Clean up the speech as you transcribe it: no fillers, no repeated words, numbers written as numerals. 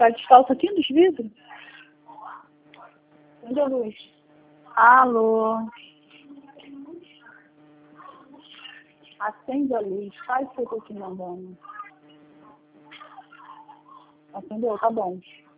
Tá descalço aqui nos vidros? Acende a luz. Alô? Acende a luz. Faz o que eu tô te mandando. Acendeu? Tá bom.